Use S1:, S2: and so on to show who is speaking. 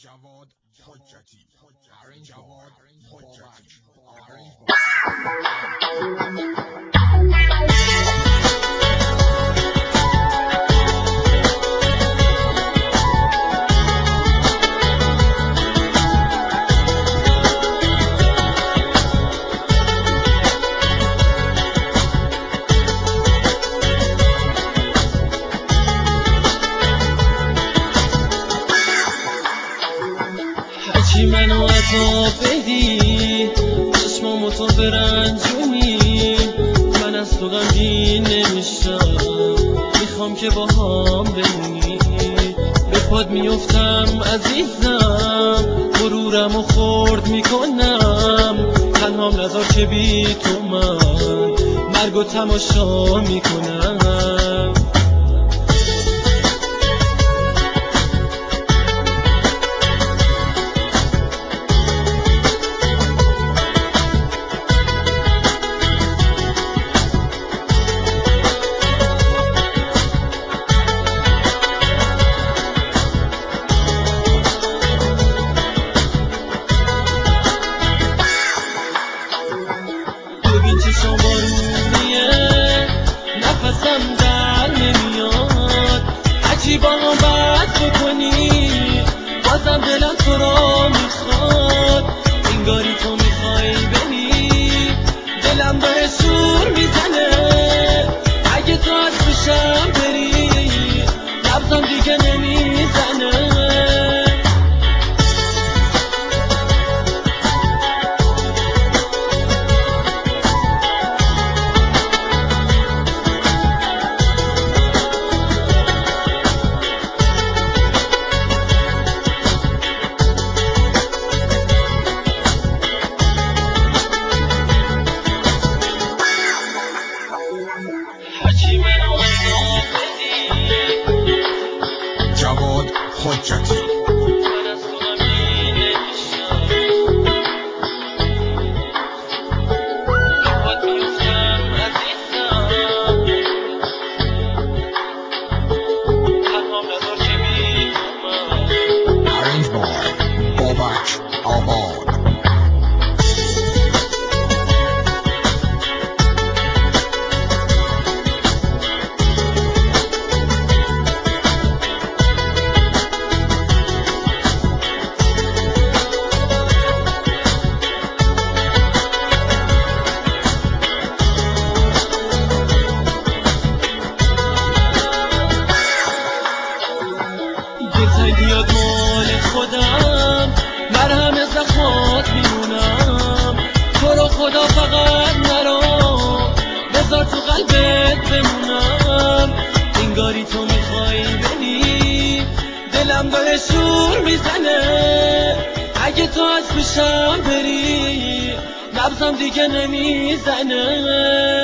S1: جواد حجتی جواد حجتی
S2: هرچی منو عذاب بدی چشمامو تو برنجونی من از تو غمگین نمیشم میخوام که با هم بمونی به پاد میفتم عزیزم غرورمو خورد میکنم تنهام نذار که بی تو من مرگو تماشا میکنم چشام بارونیه نفسم در نمیاد هرچی با هم بد بکنی بازم دلم تو را میخواد انگاری تو میخوای بری دلم داره شور میزنه اگه تو از پیشم بری لبزم دیگه نمیزنه
S1: جواد حجتی Arrange by Bobak Abad.
S2: دلتنگ بیاد مال خودم مرهم زخمات میمونم تو رو خدا فقط نرا بذار تو قلبت بمونم انگاری تو میخوای بری دلم داره شور میزنه اگه تو از پیشم بری نبضم دیگه نمیزنه